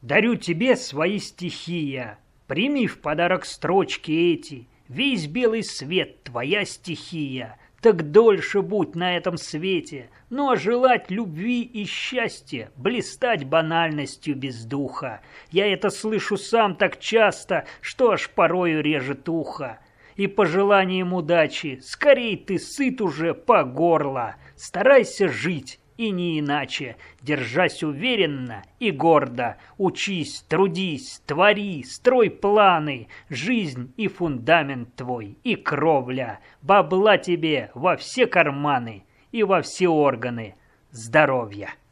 Дарю тебе свои стихи я. Прими в подарок строчки эти. Весь белый свет — твоя стихия. Так дольше будь на этом свете. Ну а желать любви и счастья, блистать банальностью без духа. Я это слышу сам так часто, что аж порою режет ухо. И пожеланием удачи, скорей ты сыт уже по горло. Старайся жить, и не иначе, держась уверенно и гордо. Учись, трудись, твори, строй планы. Жизнь и фундамент твой, и кровля. Бабла тебе во все карманы и во все органы здоровья.